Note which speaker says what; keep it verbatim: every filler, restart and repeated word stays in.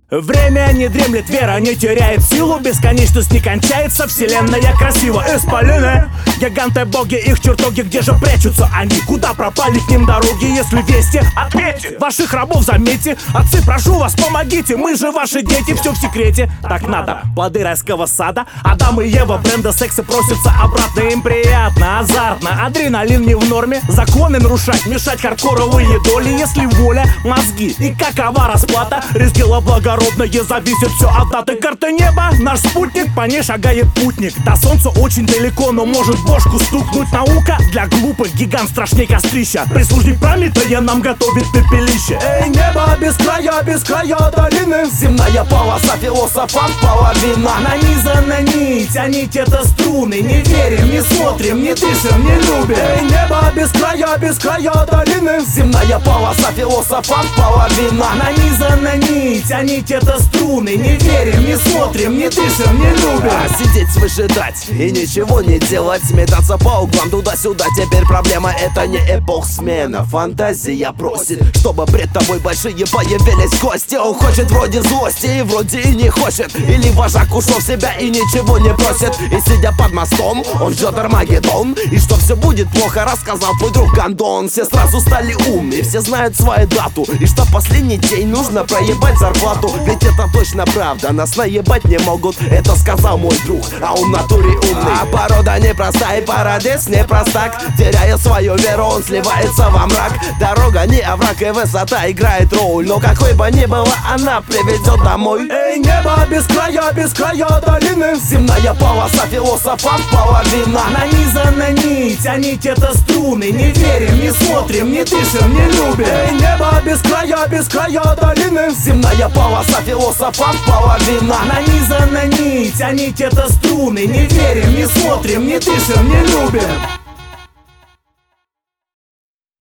Speaker 1: Время не дремлет, вера не теряет силу, бесконечность не кончается, вселенная красива. Исполины, гиганты, боги, их чертоги, где же прячутся они? Куда пропали к ним дороги, если вести? Ответьте, ваших рабов заметьте, отцы, прошу вас, помогите, мы же ваши дети, все в секрете. Так надо, плоды райского сада, Адам и Ева, бренда секса просятся обратно, им приятно, азартно, адреналин не в норме, законы нарушать, мешать хардкоровые доли, если воля, мозги и какова расплата, резгила благородная. Зависит все от даты. Карты неба, наш спутник, по ней шагает путник. До солнца очень далеко, но может бошку стукнуть. Наука для глупых, гигант страшней кострища. Прислужник Прометея нам готовит пепелище. Эй, небо без края, без края долины, земная полоса философам половина. Нанизана нить, а нить это струны. Не верим, не смотрим, не дышим, не любим. Эй, небо без края, без края долины, земная полоса философам половина. Нанизана нить, а нить это струны. Не верим, не смотрим, не дышим, не любим.
Speaker 2: А сидеть, выжидать и ничего не делать, метаться по углам туда-сюда. Теперь проблема это не эпох смена. Фантазия просит, чтобы пред тобой большие появились гости. Он хочет вроде злости и вроде и не хочет. Или вожак ушел в себя и ничего не просит. И сидя под мостом, он ждет Армагеддон. И что все будет плохо, рассказал твой друг Гондон. Все сразу стали умные, все знают свою дату. И что в последний день нужно проебать зарплату. Ведь это точно правда, нас наебать не могут. Это сказал мой друг, а он в натуре умный. А порода непростая, парадес не простак. Теряя свою веру, он сливается во мрак. Дорога не овраг и высота играет роль, но какой бы ни была, она приведет домой.
Speaker 1: Эй, небо без края, без края долины,
Speaker 2: земная полоса философам половина.
Speaker 1: Нанизана нить, а нить это струны. Не верим, не смотрим, не дышим, не любим. Эй, небо без края, без края долины,
Speaker 2: земная полоса философам половина.
Speaker 1: Нанизана нить, а нить это струны. Не верим, не смотрим, не дышим, не любим.